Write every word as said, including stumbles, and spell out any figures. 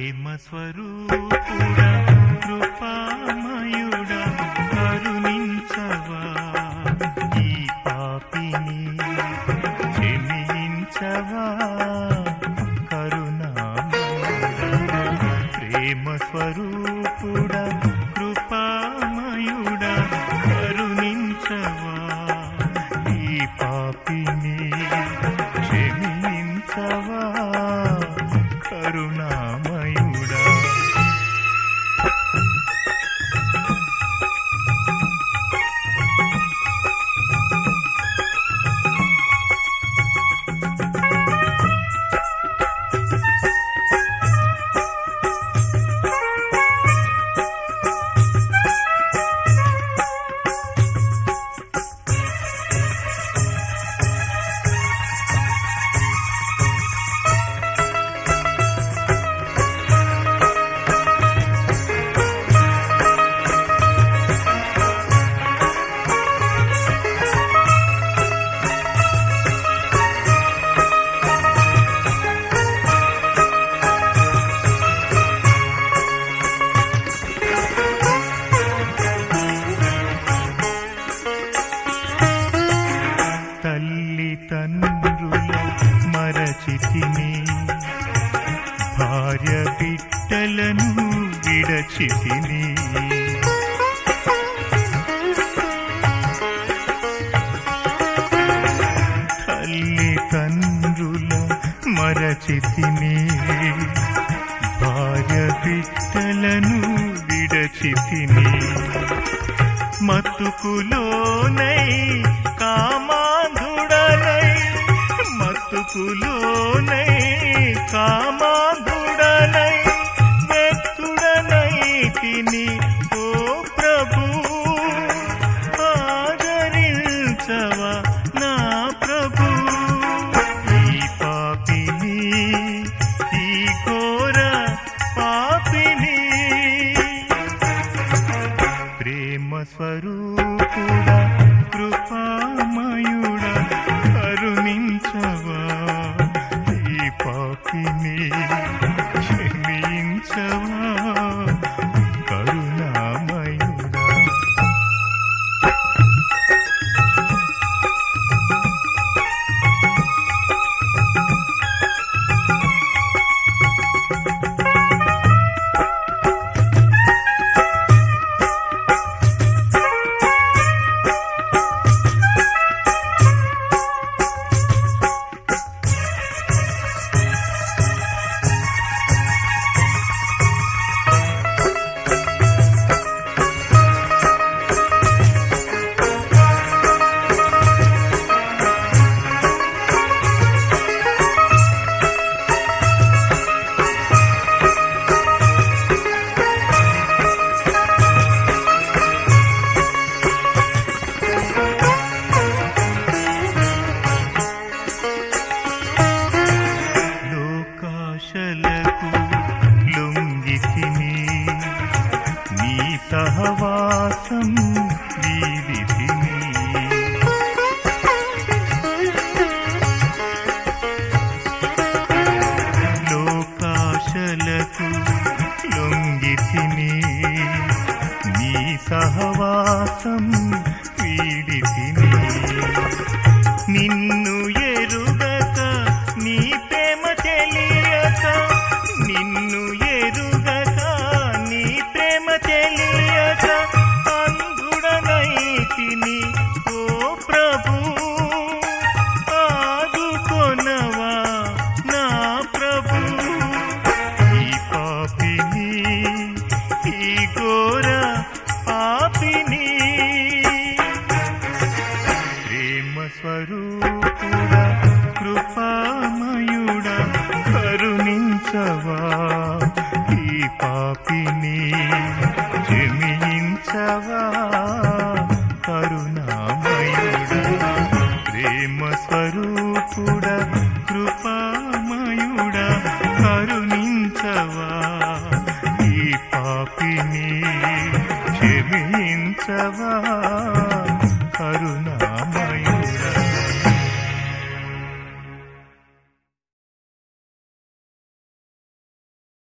ప్రేమ స్వరూపుడా కృపామయుడా కరుణించవా ఈ పాపిని క్షమించవా కరుణామయుడా ప్రేమ స్వరూపుడా కృపామయుడా కరుణించవా ఈ పాపిని క్షమించవా కరుణామయుడా తల్లిదండ్రుల మరచితిని భార్య బిడ్డలను విడచితిని తల్లిదండ్రుల మరచితిని భార్య బిడ్డలను విడచితిని మత్తుకులోనై కామాంధుడనై మత్తుకులోనై కామాంధుడనై వ్యక్తుడనై తిని ఓ ప్రభు ఆదరించవా నా ప్రభు ఈ పాపిని ఈ ఘోర పాపిని ప్రేమ స్వరూపుడా కృపామయుడా కరుణించవా ఈ పాపిని క్షమించవా కరుణామయుడా లొంగితిని నీ సహవాసం వీడితిని లోకాశలకు లొంగితిని నీ సహవాసం వీడితిని నిన్ను ఎరుగక నీ ప్రేమ తెలియక నిన్ను ఎరుగక నీ ప్రేమ తెలియక అంధుడనైతిని ఓ ప్రభు ఆదుకొనవా నా ప్రభు ఈ పాపిని ఈ ఘోర పాపిని ప్రేమ స్వరూపుడా కృపామయుడా కరుణించవా ఈ పాపిని క్షమించవా కరుణామయుడా ప్రేమ స్వరూపుడా కృపామయుడా కరుణించవా ఈ పాపిని క్షమించవా కరుణ